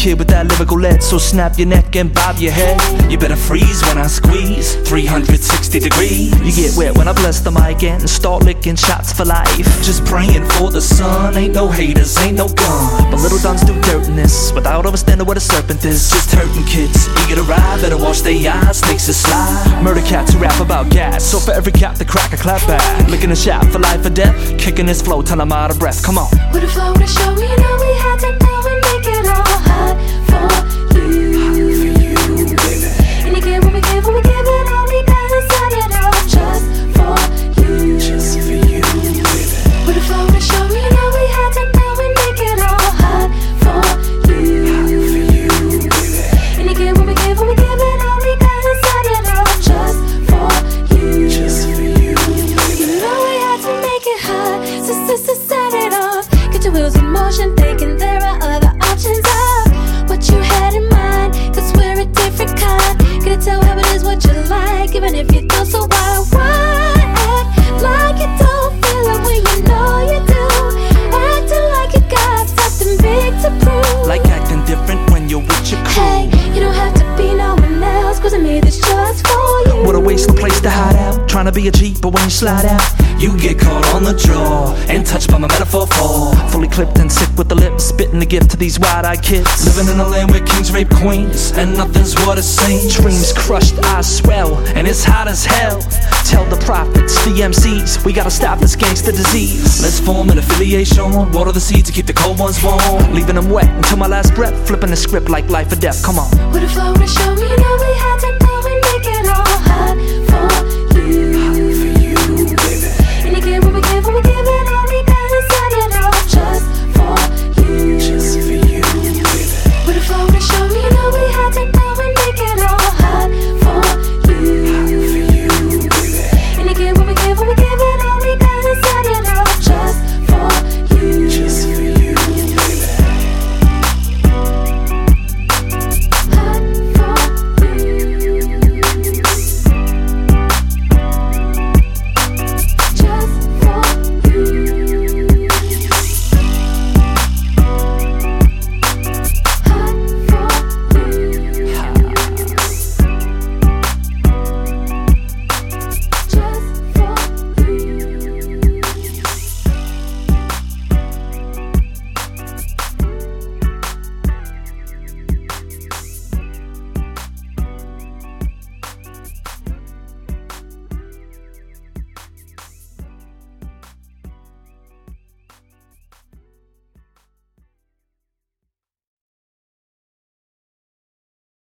kid with that lyrical lead, so snap your neck and bob your head. You better freeze when I squeeze 360 degrees. You get wet when I bless the mic and start licking shots for life. Just praying for the sun, ain't no haters, ain't no gun. But little duns do dirt in this without understanding what a serpent is. Just hurting kids, eager to ride, better watch their eyes, snakes to slide. Murder cats who rap about gas, so for every cat the crack a clap back. Licking a shot for life or death, kicking his flow till I'm out of breath. Come on. With a flow to show, you know we had to go and make it all hot for you. Hot for you, baby. And you get what we give, when we give it all, we gotta set it all just for you. Just for you, baby. With a flow to show, you know we had to go and make it all hot for you. Hot for you, baby. And you get what we give, when we give it all, we gotta set it all just for you. Just for you, baby. You know we had to make it hot, so set it off. Get your wheels in motion, thinking there are other options of what you had in mind, cause we're a different kind. Gotta tell how it is what you like, even if you don't, so why act like you don't feel it when you know you do? Acting like you got something big to prove. Like acting different when you're with your crew. Hey, you don't have to be no one else, cause I made this just for you. What a wasteful place to hide out, trying to be a G, but when you slide out, you get caught on the draw and touched by my metaphor fall. Fully clipped and sick with the lips, spitting the gift to these wide-eyed kids. Living in a land where kings rape queens and nothing's what it seems. Dreams crushed, eyes swell, and it's hot as hell. Tell the prophets, the MCs, we gotta stop this gangster disease. Let's form an affiliation, water the seeds to keep the cold ones warm. Leaving them wet until my last breath, flipping the script like life or death. Come on. With a flow to show, you know we had to